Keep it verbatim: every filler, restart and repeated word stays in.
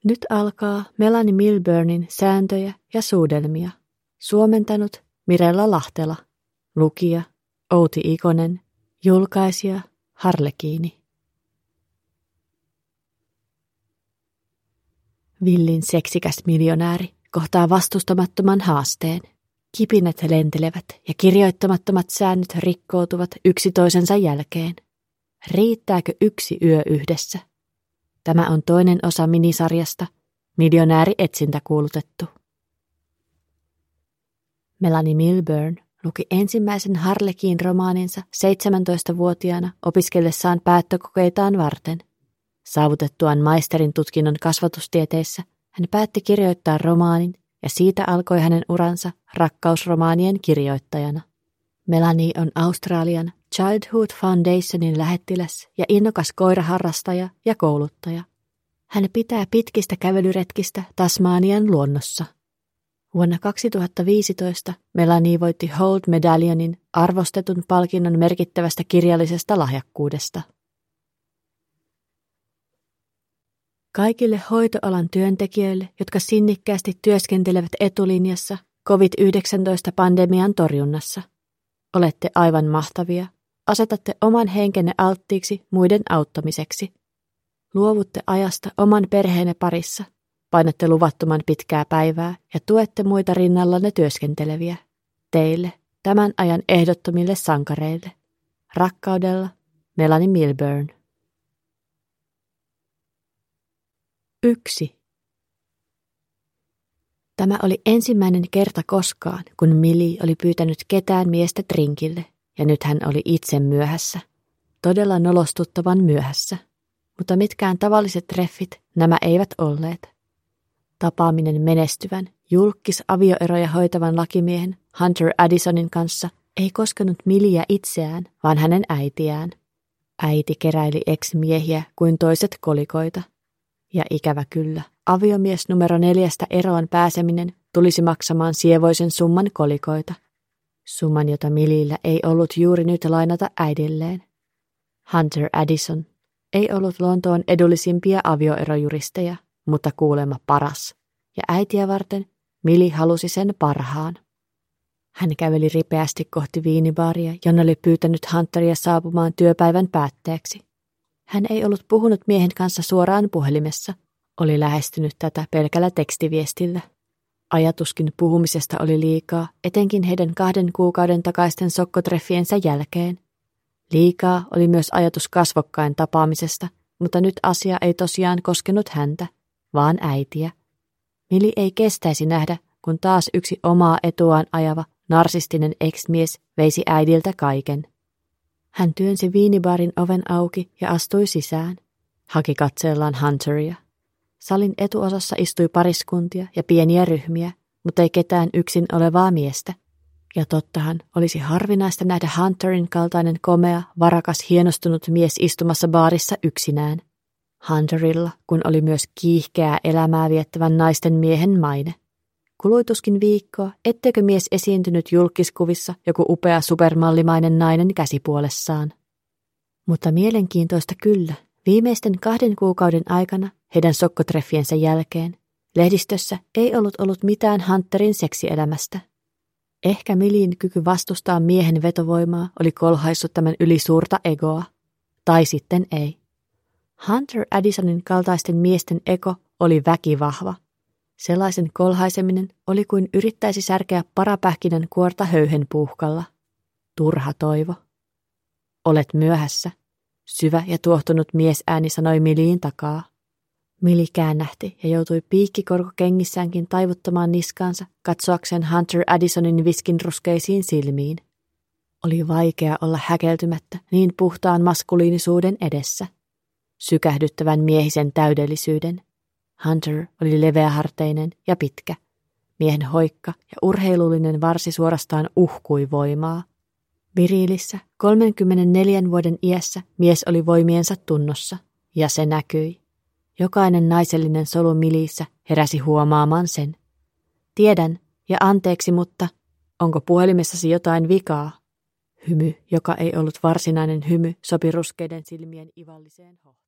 Nyt alkaa Melanie Milburnin sääntöjä ja suudelmia. Suomentanut Mirella Lahtela. Lukija Outi Ikonen. Julkaisija Harlekiini. Villin seksikäs miljonääri kohtaa vastustamattoman haasteen. Kipinät lentelevät ja kirjoittamattomat säännöt rikkoutuvat yksi toisensa jälkeen. Riittääkö yksi yö yhdessä? Tämä on toinen osa minisarjasta Miljonääri etsintä kuulutettu. Melanie Milburn luki ensimmäisen Harlekiin-romaaninsa seitsemäntoistavuotiaana opiskellessaan päättökokeitaan varten. Saavutettuaan maisterin tutkinnon kasvatustieteissä hän päätti kirjoittaa romaanin ja siitä alkoi hänen uransa rakkausromaanien kirjoittajana. Melanie on Australian Childhood Foundationin lähettiläs ja innokas koiraharrastaja ja kouluttaja. Hän pitää pitkistä kävelyretkistä Tasmanian luonnossa. Vuonna kaksituhattaviisitoista Melanie voitti Holt Medallionin arvostetun palkinnon merkittävästä kirjallisesta lahjakkuudesta. Kaikille hoitoalan työntekijöille, jotka sinnikkäästi työskentelevät etulinjassa covid yhdeksäntoista-pandemian torjunnassa. Olette aivan mahtavia. Asetatte oman henkenne alttiiksi muiden auttamiseksi. Luovutte ajasta oman perheenne parissa. Painatte luvattoman pitkää päivää ja tuette muita rinnallanne työskenteleviä. Teille, tämän ajan ehdottomille sankareille. Rakkaudella, Melanie Milburn. Yksi. Tämä oli ensimmäinen kerta koskaan, kun Millie oli pyytänyt ketään miestä drinkille, ja nyt hän oli itse myöhässä. Todella nolostuttavan myöhässä. Mutta mitkään tavalliset treffit nämä eivät olleet. Tapaaminen menestyvän, julkis avioeroja hoitavan lakimiehen Hunter Addisonin kanssa ei koskenut Millieä itseään, vaan hänen äitiään. Äiti keräili ex-miehiä kuin toiset kolikoita. Ja ikävä kyllä, aviomies numero neljästä eroon pääseminen tulisi maksamaan sievoisen summan kolikoita. Summan, jota Milliellä ei ollut juuri nyt lainata äidilleen. Hunter Addison ei ollut Lontoon edullisimpia avioerojuristeja, mutta kuulemma paras. Ja äitiä varten Millie halusi sen parhaan. Hän käveli ripeästi kohti viinibaaria, jonne oli pyytänyt Hunteria saapumaan työpäivän päätteeksi. Hän ei ollut puhunut miehen kanssa suoraan puhelimessa, oli lähestynyt tätä pelkällä tekstiviestillä. Ajatuskin puhumisesta oli liikaa, etenkin heidän kahden kuukauden takaisten sokkotreffiensä jälkeen. Liikaa oli myös ajatus kasvokkain tapaamisesta, mutta nyt asia ei tosiaan koskenut häntä, vaan äitiä. Millie ei kestäisi nähdä, kun taas yksi omaa etuaan ajava, narsistinen ex-mies veisi äidiltä kaiken. Hän työnsi viinibaarin oven auki ja astui sisään. Haki katseellaan Hunteria. Salin etuosassa istui pariskuntia ja pieniä ryhmiä, mutta ei ketään yksin olevaa miestä. Ja tottahan olisi harvinaista nähdä Hunterin kaltainen komea, varakas, hienostunut mies istumassa baarissa yksinään. Hunterilla, kun oli myös kiihkeää elämää viettävän naisten miehen maine. Kuluituskin viikkoa, etteikö mies esiintynyt julkiskuvissa joku upea supermallimainen nainen käsipuolessaan. Mutta mielenkiintoista kyllä, viimeisten kahden kuukauden aikana, heidän sokkotreffiensä jälkeen, lehdistössä ei ollut ollut mitään Hunterin seksielämästä. Ehkä Millien kyky vastustaa miehen vetovoimaa oli kolhaissut tämän ylisuurta egoa. Tai sitten ei. Hunter Addisonin kaltaisten miesten ego oli väkivahva. Sellaisen kolhaiseminen oli kuin yrittäisi särkeä parapähkinän kuorta höyhenpuuhkalla. Turha toivo. Olet myöhässä, syvä ja tuohtunut miesääni sanoi Millien takaa. Millie käännähti ja joutui piikkikorkokengissäänkin taivuttamaan niskaansa katsoakseen Hunter Addisonin viskinruskeisiin silmiin. Oli vaikea olla häkeltymättä niin puhtaan maskuliinisuuden edessä. Sykähdyttävän miehisen täydellisyyden. Hunter oli leveäharteinen ja pitkä. Miehen hoikka ja urheilullinen varsi suorastaan uhkui voimaa. Viriilissä kolmenkymmenenneljän vuoden iässä mies oli voimiensa tunnossa, ja se näkyi. Jokainen naisellinen solu Milliessä heräsi huomaamaan sen. Tiedän, ja anteeksi, mutta onko puhelimessasi jotain vikaa? Hymy, joka ei ollut varsinainen hymy, sopi ruskeiden silmien ivalliseen hohtoon.